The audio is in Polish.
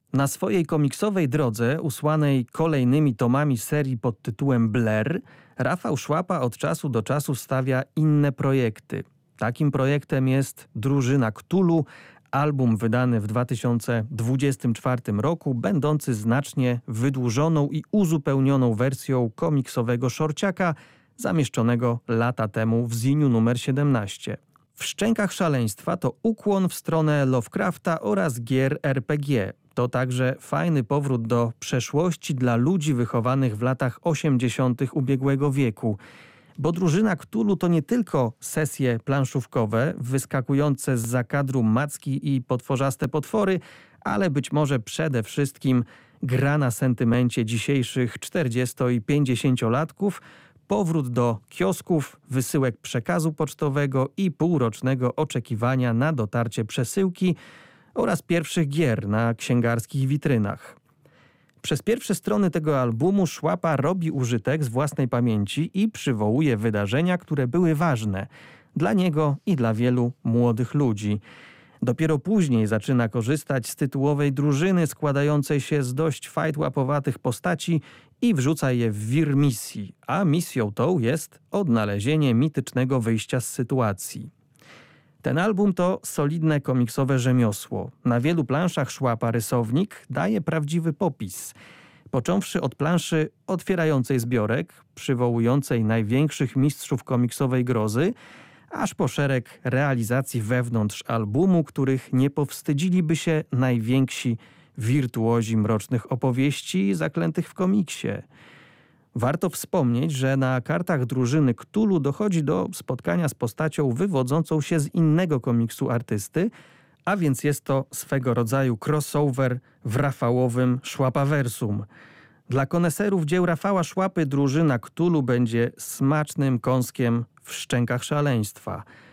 Na swojej komiksowej drodze, usłanej kolejnymi tomami serii pod tytułem Blair, Rafał Szłapa od czasu do czasu stawia inne projekty. Takim projektem jest Drużyna Cthulhu, album wydany w 2024 roku, będący znacznie wydłużoną i uzupełnioną wersją komiksowego szorciaka zamieszczonego lata temu w ziniu numer 17. W Szczękach Szaleństwa to ukłon w stronę Lovecrafta oraz gier RPG. To także fajny powrót do przeszłości dla ludzi wychowanych w latach 80. ubiegłego wieku. Bo Drużyna Cthulhu to nie tylko sesje planszówkowe, wyskakujące zza kadru macki i potworzaste potwory, ale być może przede wszystkim gra na sentymencie dzisiejszych 40- i 50-latków, powrót do kiosków, wysyłek przekazu pocztowego i półrocznego oczekiwania na dotarcie przesyłki oraz pierwszych gier na księgarskich witrynach. Przez pierwsze strony tego albumu Szłapa robi użytek z własnej pamięci i przywołuje wydarzenia, które były ważne dla niego i dla wielu młodych ludzi. Dopiero później zaczyna korzystać z tytułowej drużyny składającej się z dość fajtłapowatych postaci i wrzuca je w wir misji, a misją tą jest odnalezienie mitycznego wyjścia z sytuacji. Ten album to solidne komiksowe rzemiosło. Na wielu planszach Szłapa rysownik daje prawdziwy popis. Począwszy od planszy otwierającej zbiorek, przywołującej największych mistrzów komiksowej grozy, aż po szereg realizacji wewnątrz albumu, których nie powstydziliby się najwięksi wirtuozi mrocznych opowieści zaklętych w komiksie. Warto wspomnieć, że na kartach Drużyny Cthulhu dochodzi do spotkania z postacią wywodzącą się z innego komiksu artysty, a więc jest to swego rodzaju crossover w Rafałowym Szłapaversum. Dla koneserów dzieł Rafała Szłapy Drużyna Cthulhu będzie smacznym kąskiem w Szczękach Szaleństwa.